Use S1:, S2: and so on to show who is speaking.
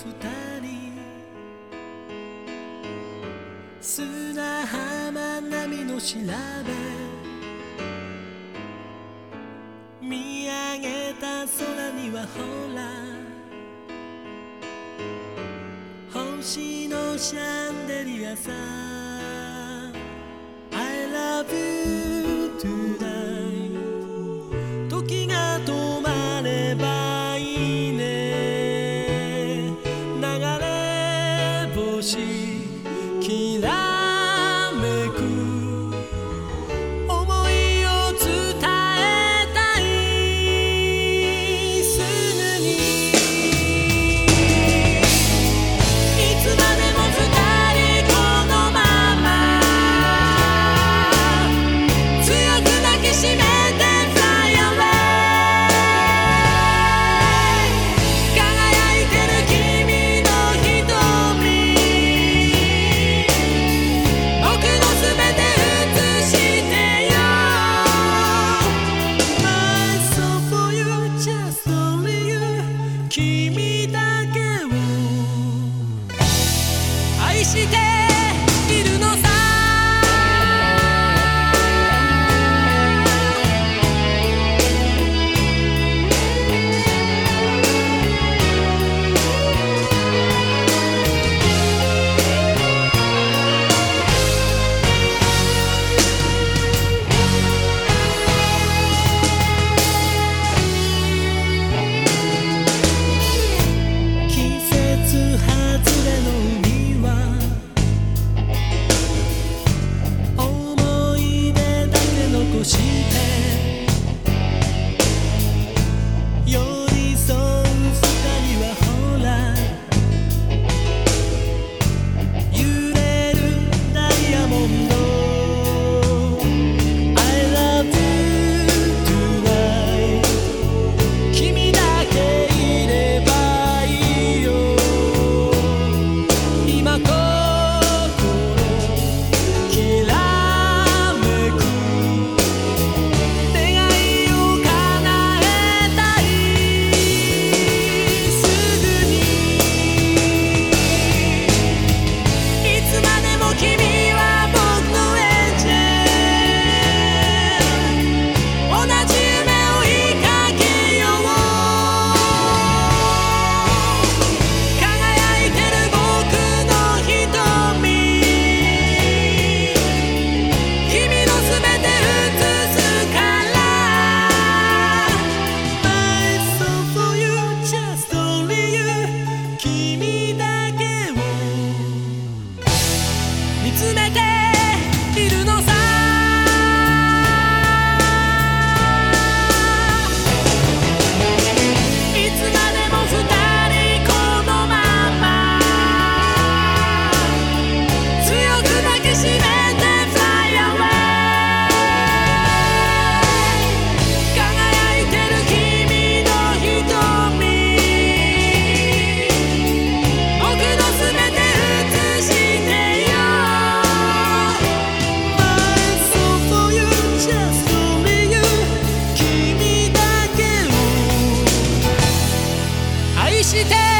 S1: 人砂浜波の調べ見上げた空にはほら星のシャンデリアさ I love you tonight 時が止まればいいね流れ星きらめく思いを伝えたいすぐにいつまでも二人このまま強く抱きしめて Fly away 輝いてる君の瞳僕のすべて映してよ My soul for you, just only you 君だけを愛しているのさ季節外れの海は思い出だけ残して寄り添う二人はほら揺れるダイヤモンド I love you tonight 君だけいればいいよ今心きらめく願いを叶えたいすぐにいつまでも君は僕のエンジェル同じ夢を追いかけよう輝いてる僕の瞳君のすべて映すから My soul for you, just only you 君だけを見つめているのさいつまでも二人このまま強く抱きしめて Fly away 輝いてる君の瞳僕のすべて映してよ My soul for you, just only you 君だけを愛して